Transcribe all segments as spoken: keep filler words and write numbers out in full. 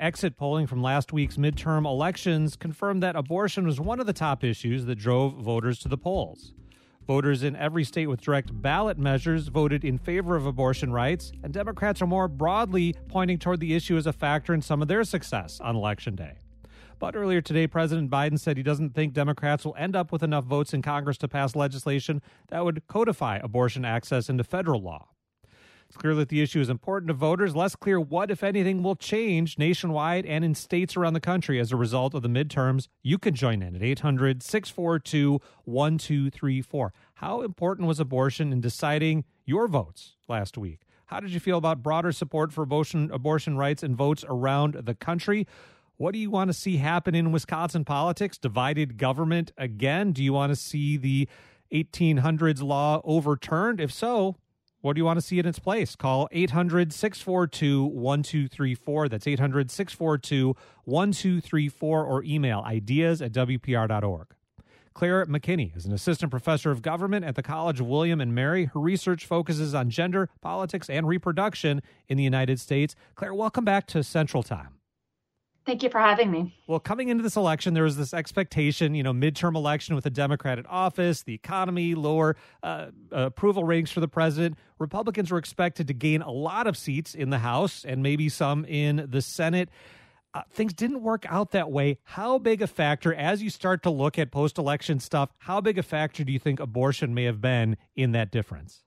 exit polling from last week's midterm elections confirmed that abortion was one of the top issues that drove voters to the polls. Voters in every state with direct ballot measures voted in favor of abortion rights, and Democrats are more broadly pointing toward the issue as a factor in some of their success on Election Day. But earlier today, President Biden said he doesn't think Democrats will end up with enough votes in Congress to pass legislation that would codify abortion access into federal law. It's clear that the issue is important to voters. Less clear what, if anything, will change nationwide and in states around the country as a result of the midterms. You can join in at eight hundred, six four two, one two three four. How important was abortion in deciding your votes last week? How did you feel about broader support for abortion, abortion rights and votes around the country? What do you want to see happen in Wisconsin politics? Divided government again? Do you want to see the eighteen hundreds law overturned? If so, what do you want to see in its place? Call eight hundred, six four two, one two three four. That's eight hundred, six four two, one two three four, or email ideas at w p r dot org. Claire McKinney is an assistant professor of government at the College of William and Mary. Her research focuses on gender, politics, and reproduction in the United States. Claire, welcome back to Central Time. Thank you for having me. Well, coming into this election, there was this expectation, you know, midterm election with a Democrat in office, the economy, lower uh, approval ratings for the president. Republicans were expected to gain a lot of seats in the House and maybe some in the Senate. Uh, things didn't work out that way. How big a factor, as you start to look at post-election stuff, how big a factor do you think abortion may have been in that difference?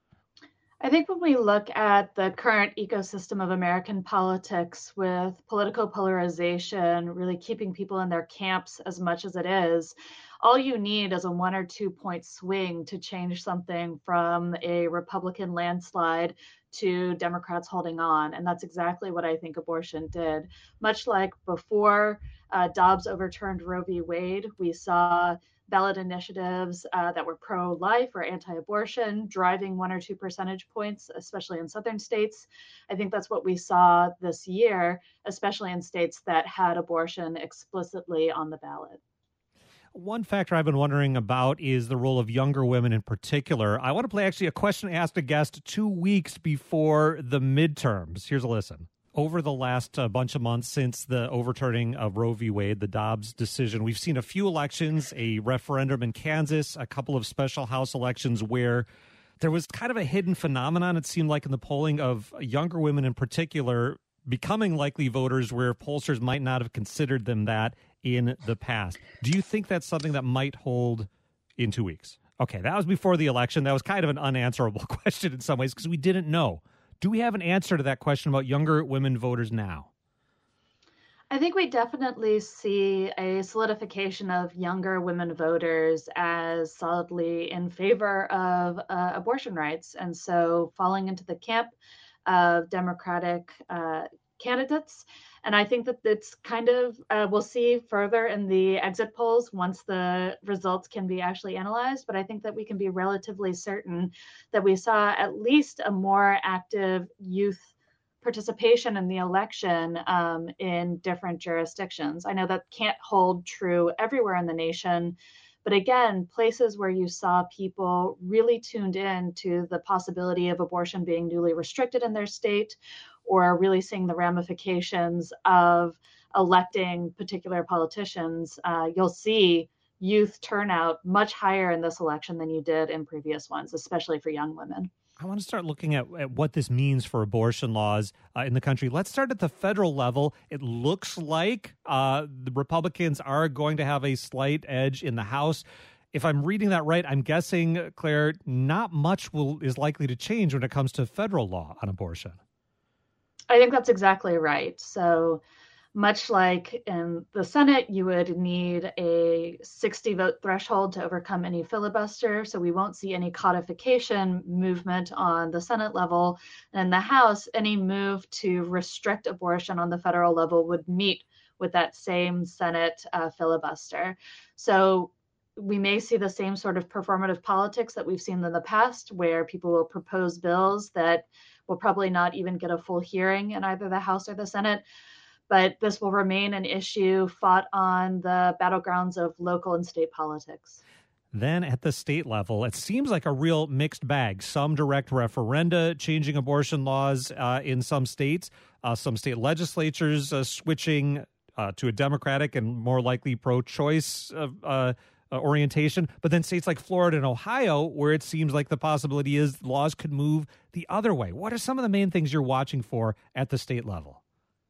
I think when we look at the current ecosystem of American politics with political polarization, really keeping people in their camps as much as it is, all you need is a one or two point swing to change something from a Republican landslide to Democrats holding on. And that's exactly what I think abortion did. Much like before uh, Dobbs overturned Roe v. Wade, we saw ballot initiatives uh, that were pro-life or anti-abortion, driving one or two percentage points, especially in southern states. I think that's what we saw this year, especially in states that had abortion explicitly on the ballot. One factor I've been wondering about is the role of younger women in particular. I want to play actually a question I asked a guest two weeks before the midterms. Here's a listen. Over the last uh, bunch of months since the overturning of Roe v. Wade, the Dobbs decision, we've seen a few elections, a referendum in Kansas, a couple of special House elections where there was kind of a hidden phenomenon, it seemed like, in the polling of younger women in particular becoming likely voters where pollsters might not have considered them that in the past. Do you think that's something that might hold in two weeks? Okay, that was before the election. That was kind of an unanswerable question in some ways because we didn't know. Do we have an answer to that question about younger women voters now? I think we definitely see a solidification of younger women voters as solidly in favor of uh, abortion rights. And so falling into the camp of Democratic uh, candidates. And I think that it's kind of, uh, we'll see further in the exit polls once the results can be actually analyzed. But I think that we can be relatively certain that we saw at least a more active youth participation in the election um, in different jurisdictions. I know that can't hold true everywhere in the nation. But again, places where you saw people really tuned in to the possibility of abortion being newly restricted in their state, or really seeing the ramifications of electing particular politicians, uh, you'll see youth turnout much higher in this election than you did in previous ones, especially for young women. I want to start looking at, at what this means for abortion laws uh, in the country. Let's start at the federal level. It looks like uh, the Republicans are going to have a slight edge in the House. If I'm reading that right, I'm guessing, Claire, not much will is likely to change when it comes to federal law on abortion. I think that's exactly right. So much like in the Senate, you would need a sixty vote threshold to overcome any filibuster. So we won't see any codification movement on the Senate level. And in the House, any move to restrict abortion on the federal level would meet with that same Senate uh, filibuster. So we may see the same sort of performative politics that we've seen in the past, where people will propose bills that will probably not even get a full hearing in either the House or the Senate. But this will remain an issue fought on the battlegrounds of local and state politics. Then at the state level, it seems like a real mixed bag. Some direct referenda changing abortion laws uh, in some states, uh, some state legislatures uh, switching uh, to a Democratic and more likely pro-choice uh, uh, orientation. But then states like Florida and Ohio, where it seems like the possibility is laws could move the other way. What are some of the main things you're watching for at the state level?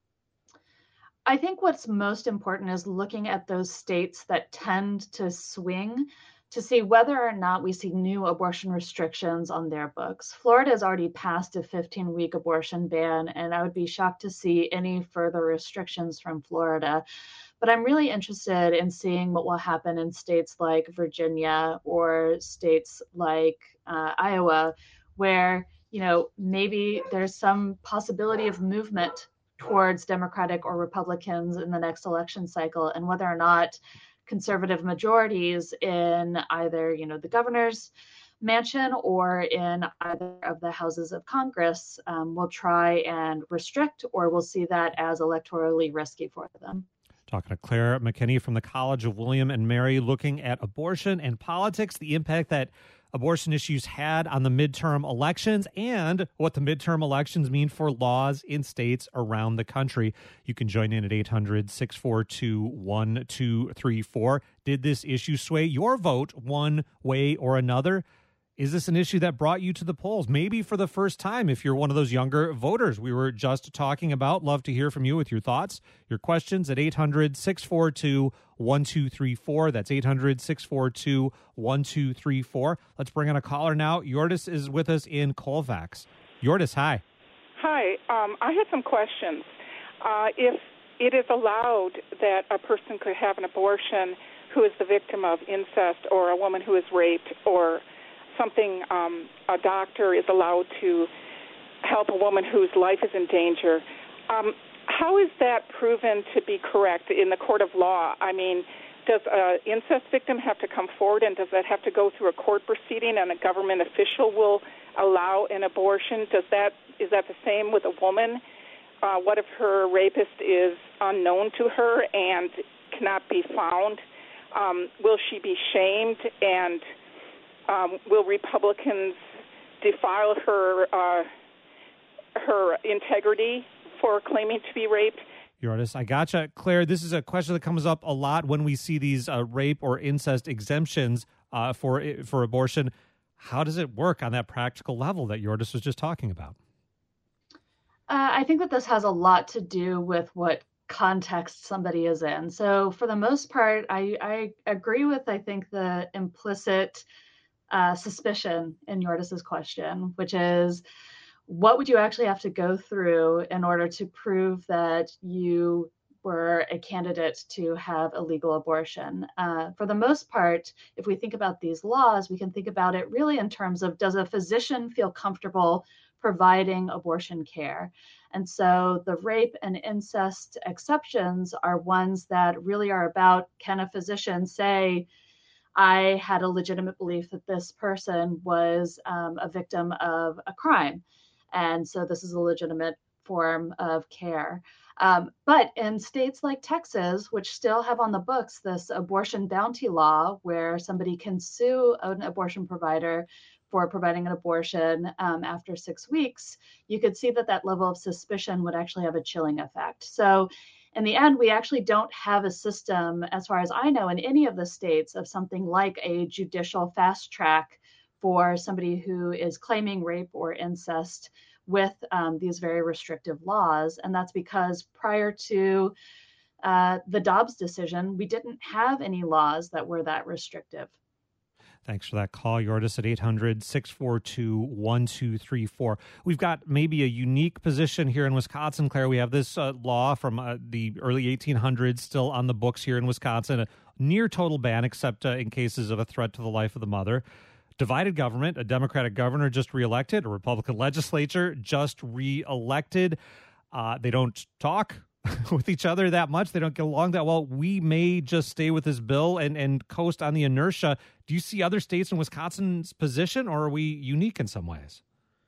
I think what's most important is looking at those states that tend to swing to see whether or not we see new abortion restrictions on their books. Florida has already passed a fifteen-week abortion ban, and I would be shocked to see any further restrictions from Florida. But I'm really interested in seeing what will happen in states like Virginia or states like uh, Iowa, where, you know, maybe there's some possibility of movement towards Democratic or Republicans in the next election cycle, and whether or not conservative majorities in either, you know, the governor's mansion or in either of the houses of Congress um, will try and restrict, or will see that as electorally risky for them. Talking to Claire McKinney from the College of William and Mary, looking at abortion and politics, the impact that abortion issues had on the midterm elections, and what the midterm elections mean for laws in states around the country. You can join in at eight hundred, six four two, one two three four. Did this issue sway your vote one way or another? Is this an issue that brought you to the polls? Maybe for the first time, if you're one of those younger voters we were just talking about. Love to hear from you with your thoughts, your questions at eight hundred, six four two, one two three four. That's eight hundred, six four two, one two three four. Let's bring on a caller now. Yordis is with us in Colfax. Yordis, hi. Hi. Um, I had some questions. Uh, if it is allowed that a person could have an abortion who is the victim of incest, or a woman who is raped, or something, um, a doctor is allowed to help a woman whose life is in danger. Um, how is that proven to be correct in the court of law? I mean, does an incest victim have to come forward, and does that have to go through a court proceeding, and a government official will allow an abortion? Does that is that the same with a woman? Uh, what if her rapist is unknown to her and cannot be found? Um, will she be shamed, and Um, will Republicans defile her uh, her integrity for claiming to be raped? Yordis, I gotcha. Claire, this is a question that comes up a lot when we see these uh, rape or incest exemptions uh, for for abortion. How does it work on that practical level that Yordis was just talking about? Uh, I think that this has a lot to do with what context somebody is in. So for the most part, I, I agree with, I think, the implicit Uh, suspicion in Yordis's question, which is, what would you actually have to go through in order to prove that you were a candidate to have a legal abortion? Uh, for the most part, if we think about these laws, we can think about it really in terms of, does a physician feel comfortable providing abortion care? And so the rape and incest exceptions are ones that really are about, can a physician say, I had a legitimate belief that this person was um, a victim of a crime, and so this is a legitimate form of care. Um, but in states like Texas, which still have on the books this abortion bounty law, where somebody can sue an abortion provider for providing an abortion um, after six weeks, you could see that that level of suspicion would actually have a chilling effect. So in the end, we actually don't have a system, as far as I know, in any of the states of something like a judicial fast track for somebody who is claiming rape or incest with um, these very restrictive laws. And that's because prior to uh, the Dobbs decision, we didn't have any laws that were that restrictive. Thanks for that call, Yordis, at eight hundred, six four two, one two three four. We've got maybe a unique position here in Wisconsin, Claire. We have this uh, law from uh, the early eighteen hundreds still on the books here in Wisconsin, a near total ban except uh, in cases of a threat to the life of the mother. Divided government, a Democratic governor just reelected, a Republican legislature just reelected. Uh, they don't talk with each other that much. They don't get along that well. We may just stay with this bill and, and coast on the inertia. Do you see other states in Wisconsin's position, or are we unique in some ways?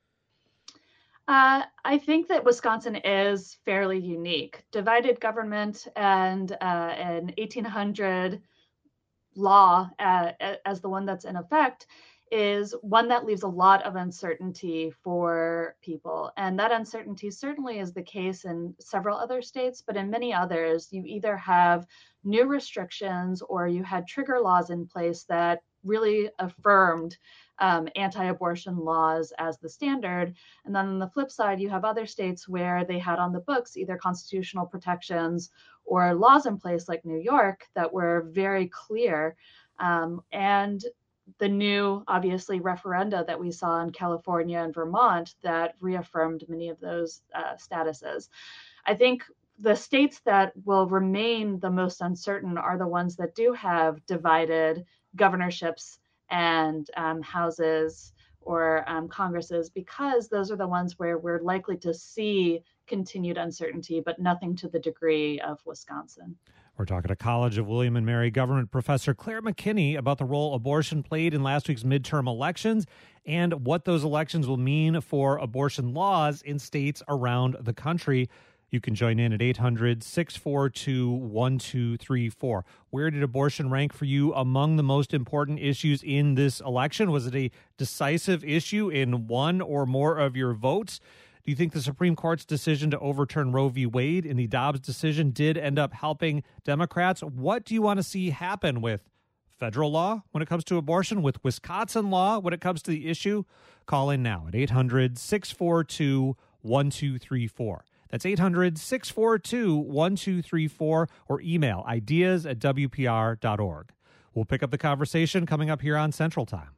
Uh, I think that Wisconsin is fairly unique. Divided government and uh, an eighteen hundred law uh, as the one that's in effect is one that leaves a lot of uncertainty for people. And that uncertainty certainly is the case in several other states, but in many others, you either have new restrictions or you had trigger laws in place that really affirmed um, anti-abortion laws as the standard. And then on the flip side, you have other states where they had on the books either constitutional protections or laws in place like New York that were very clear. Um, and the new, obviously, referenda that we saw in California and Vermont that reaffirmed many of those uh, statuses. I think the states that will remain the most uncertain are the ones that do have divided governorships and um, houses or um, congresses, because those are the ones where we're likely to see continued uncertainty, but nothing to the degree of Wisconsin. We're talking to College of William and Mary government professor Claire McKinney about the role abortion played in last week's midterm elections and what those elections will mean for abortion laws in states around the country. You can join in at eight hundred, six four two, one two three four. Where did abortion rank for you among the most important issues in this election? Was it a decisive issue in one or more of your votes? Do you think the Supreme Court's decision to overturn Roe v. Wade in the Dobbs decision did end up helping Democrats? What do you want to see happen with federal law when it comes to abortion, with Wisconsin law when it comes to the issue? Call in now at eight hundred, six four two, one two three four. That's eight hundred, six four two, one two three four, or email ideas at W P R dot org. We'll pick up the conversation coming up here on Central Time.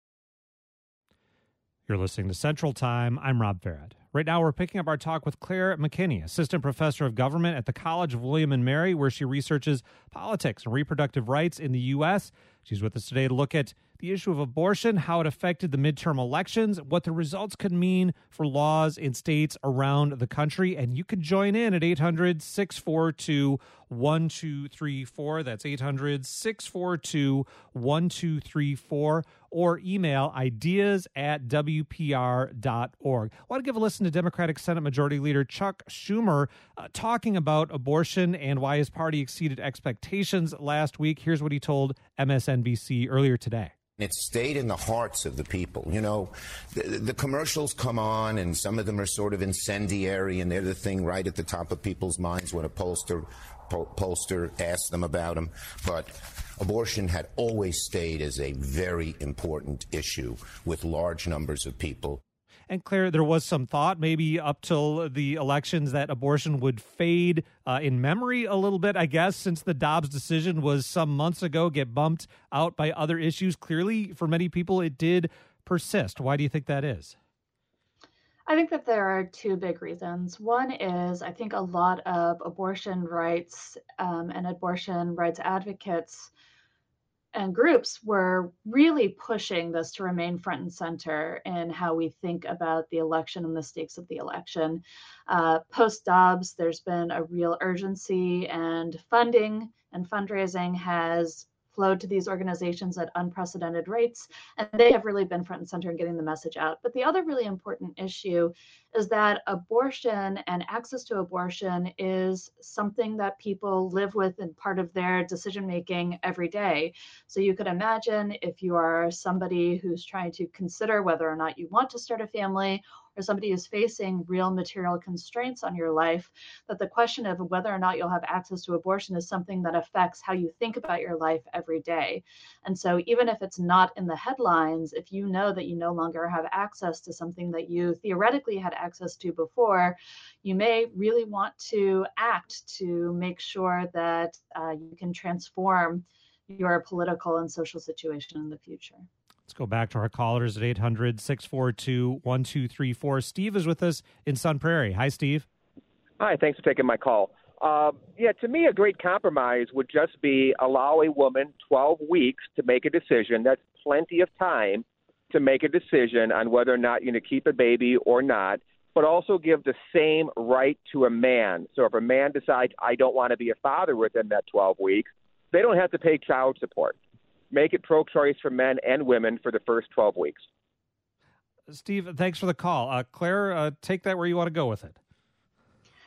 You're listening to Central Time. I'm Rob Farad. Right now, we're picking up our talk with Claire McKinney, Assistant Professor of Government at the College of William and Mary, where she researches politics and reproductive rights in the U S. She's with us today to look at the issue of abortion, how it affected the midterm elections, what the results could mean for laws in states around the country. And you can join in at eight hundred, six four two, one two three four. That's eight hundred, six four two, one two three four. Or email ideas at W P R dot org. I want to give a listen to Democratic Senate Majority Leader Chuck Schumer uh, talking about abortion and why his party exceeded expectations last week. Here's what he told M S N B C earlier today. It stayed in the hearts of the people. You know, the, the commercials come on, and some of them are sort of incendiary, and they're the thing right at the top of people's minds when a pollster, po- pollster asks them about them. But abortion had always stayed as a very important issue with large numbers of people. And Claire, there was some thought maybe up till the elections that abortion would fade uh, in memory a little bit, I guess, since the Dobbs decision was some months ago, get bumped out by other issues. Clearly, for many people, it did persist. Why do you think that is? I think that there are two big reasons. One is I think a lot of abortion rights um, and abortion rights advocates and groups were really pushing this to remain front and center in how we think about the election and the stakes of the election. Uh, Post-Dobbs, there's been a real urgency, and funding and fundraising has flowed to these organizations at unprecedented rates, and they have really been front and center in getting the message out. But the other really important issue is that abortion and access to abortion is something that people live with and part of their decision-making every day. So you could imagine if you are somebody who's trying to consider whether or not you want to start a family, or somebody who's facing real material constraints on your life, that the question of whether or not you'll have access to abortion is something that affects how you think about your life every day. And so even if it's not in the headlines, if you know that you no longer have access to something that you theoretically had access to before, you may really want to act to make sure that uh, you can transform your political and social situation in the future. Let's go back to our callers at eight hundred, six four two, one two three four. Steve is with us in Sun Prairie. Hi, Steve. Hi, thanks for taking my call. Uh, yeah, to me, a great compromise would just be allow a woman twelve weeks to make a decision. That's plenty of time to make a decision on whether or not you're going to keep a baby or not, but also give the same right to a man. So if a man decides, I don't want to be a father within that twelve weeks, they don't have to pay child support. Make it pro-choice for men and women for the first twelve weeks. Steve, thanks for the call. Uh, Claire, uh, take that where you want to go with it.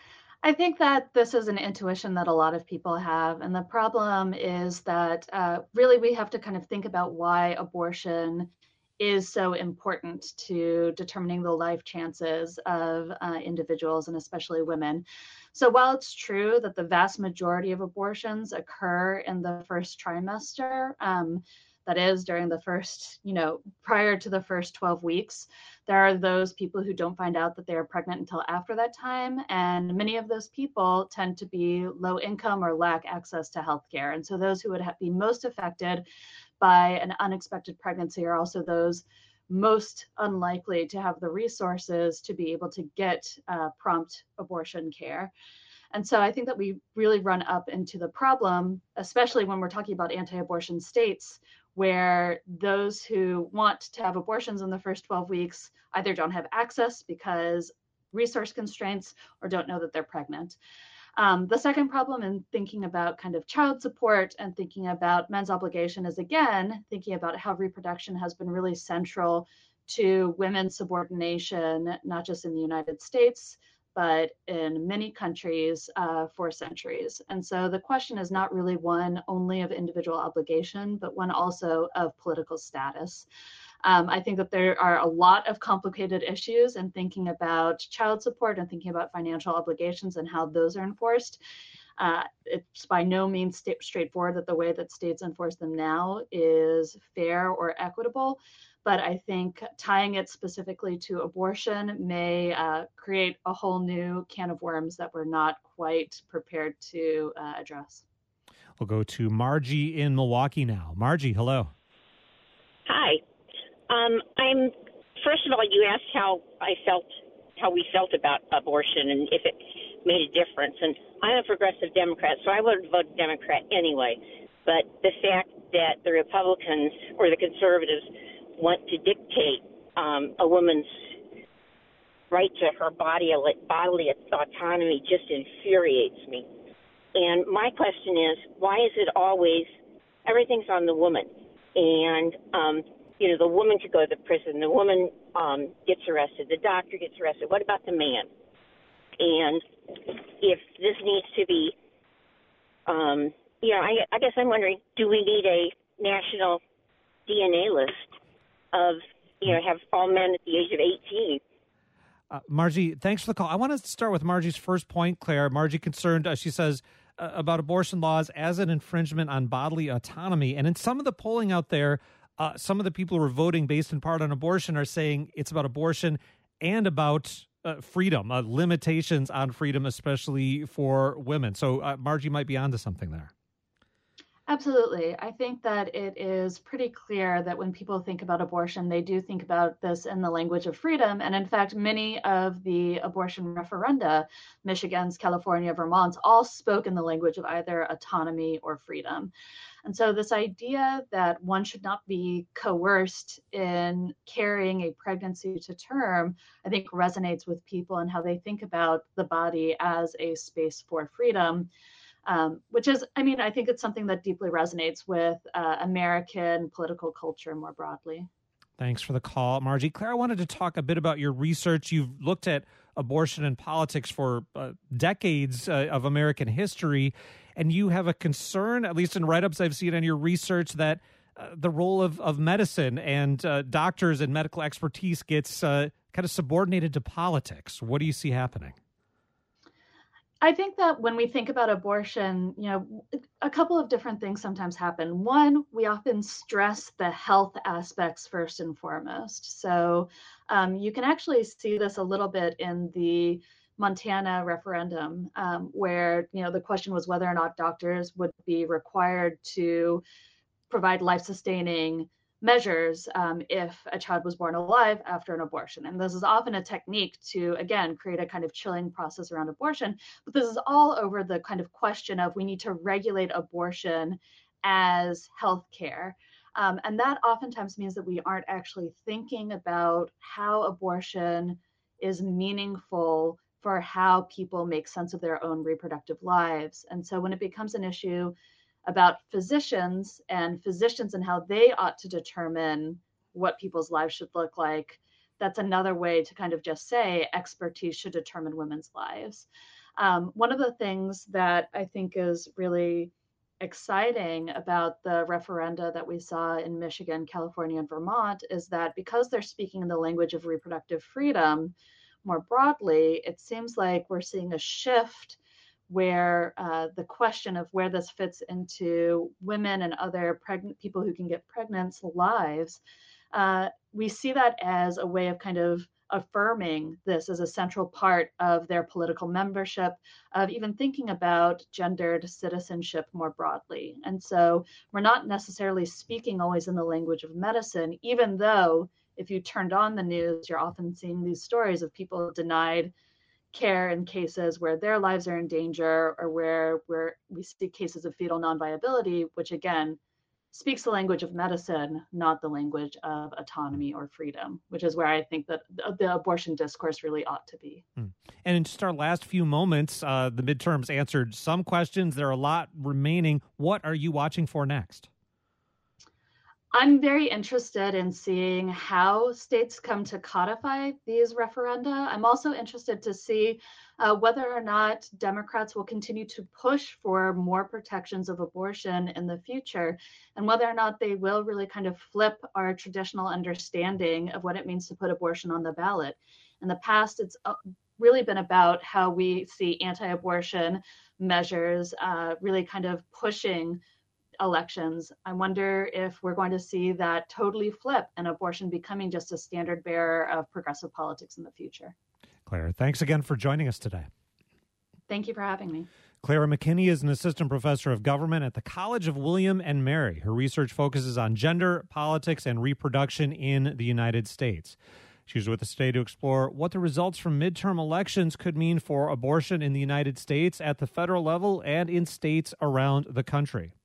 I think that this is an intuition that a lot of people have. And the problem is that uh, really we have to kind of think about why abortion is so important to determining the life chances of uh, individuals and especially women. So while it's true that the vast majority of abortions occur in the first trimester, um, that is during the first, you know, prior to the first twelve weeks, there are those people who don't find out that they're pregnant until after that time. And many of those people tend to be low income or lack access to healthcare. And so those who would be most affected by an unexpected pregnancy are also those most unlikely to have the resources to be able to get uh, prompt abortion care. And so I think that we really run up into the problem, especially when we're talking about anti-abortion states, where those who want to have abortions in the first twelve weeks either don't have access because resource constraints or don't know that they're pregnant. Um, the second problem in thinking about kind of child support and thinking about men's obligation is, again, thinking about how reproduction has been really central to women's subordination, not just in the United States, but in many countries uh, for centuries. And so the question is not really one only of individual obligation, but one also of political status. Um, I think that there are a lot of complicated issues in thinking about child support and thinking about financial obligations and how those are enforced. Uh, it's by no means st- straightforward that the way that states enforce them now is fair or equitable. But I think tying it specifically to abortion may uh, create a whole new can of worms that we're not quite prepared to uh, address. We'll go to Margie in Milwaukee now. Margie, hello. Hi. Um, I'm. First of all, you asked how I felt, how we felt about abortion, and if it made a difference. And I'm a progressive Democrat, so I would vote Democrat anyway. But the fact that the Republicans or the conservatives want to dictate um, a woman's right to her body bodily autonomy just infuriates me. And my question is, why is it always everything's on the woman? And um, you know, the woman could go to prison, the woman um, gets arrested, the doctor gets arrested. What about the man? And if this needs to be, um, you know, I, I guess I'm wondering, do we need a national D N A list of, you know, have all men at the age of eighteen? Uh, Margie, thanks for the call. I want to start with Margie's first point, Claire. Margie concerned, uh, she says, uh, about abortion laws as an infringement on bodily autonomy. And in some of the polling out there, uh, some of the people who are voting based in part on abortion are saying it's about abortion and about uh, freedom, uh, limitations on freedom, especially for women. So uh, Margie might be onto something there. Absolutely. I think that it is pretty clear that when people think about abortion, they do think about this in the language of freedom. And in fact, many of the abortion referenda, Michigan's, California, Vermont's, all spoke in the language of either autonomy or freedom. And so this idea that one should not be coerced in carrying a pregnancy to term, I think resonates with people and how they think about the body as a space for freedom. Um, which is, I mean, I think it's something that deeply resonates with uh, American political culture more broadly. Thanks for the call, Margie. Claire, I wanted to talk a bit about your research. You've looked at abortion and politics for uh, decades uh, of American history, and you have a concern, at least in write-ups I've seen on your research, that uh, the role of, of medicine and uh, doctors and medical expertise gets uh, kind of subordinated to politics. What do you see happening? I think that when we think about abortion, you know, a couple of different things sometimes happen. One, we often stress the health aspects first and foremost. So um, you can actually see this a little bit in the Montana referendum, um, where, you know, the question was whether or not doctors would be required to provide life-sustaining measures um, if a child was born alive after an abortion. And this is often a technique to, again, create a kind of chilling process around abortion. But this is all over the kind of question of we need to regulate abortion as healthcare. Um, and that oftentimes means that we aren't actually thinking about how abortion is meaningful for how people make sense of their own reproductive lives. And so when it becomes an issue about physicians and physicians and how they ought to determine what people's lives should look like, that's another way to kind of just say expertise should determine women's lives. Um, one of the things that I think is really exciting about the referenda that we saw in Michigan, California, and Vermont is that because they're speaking the language of reproductive freedom more broadly, it seems like we're seeing a shift where uh, the question of where this fits into women and other pregnant people who can get pregnant lives, uh, we see that as a way of kind of affirming this as a central part of their political membership, of even thinking about gendered citizenship more broadly. And so we're not necessarily speaking always in the language of medicine, even though if you turned on the news, you're often seeing these stories of people denied care in cases where their lives are in danger, or where, where we see cases of fetal non-viability, which again speaks the language of medicine, not the language of autonomy or freedom, which is where I think that the abortion discourse really ought to be. Hmm. And in just our last few moments, uh, the midterms answered some questions. There are a lot remaining. What are you watching for next? I'm very interested in seeing how states come to codify these referenda. I'm also interested to see uh, whether or not Democrats will continue to push for more protections of abortion in the future, and whether or not they will really kind of flip our traditional understanding of what it means to put abortion on the ballot. In the past, it's really been about how we see anti-abortion measures uh, really kind of pushing elections. I wonder if we're going to see that totally flip and abortion becoming just a standard bearer of progressive politics in the future. Claire, thanks again for joining us today. Thank you for having me. Clara McKinney is an assistant professor of government at the College of William and Mary. Her research focuses on gender, politics, and reproduction in the United States. She's with us today to explore what the results from midterm elections could mean for abortion in the United States at the federal level and in states around the country.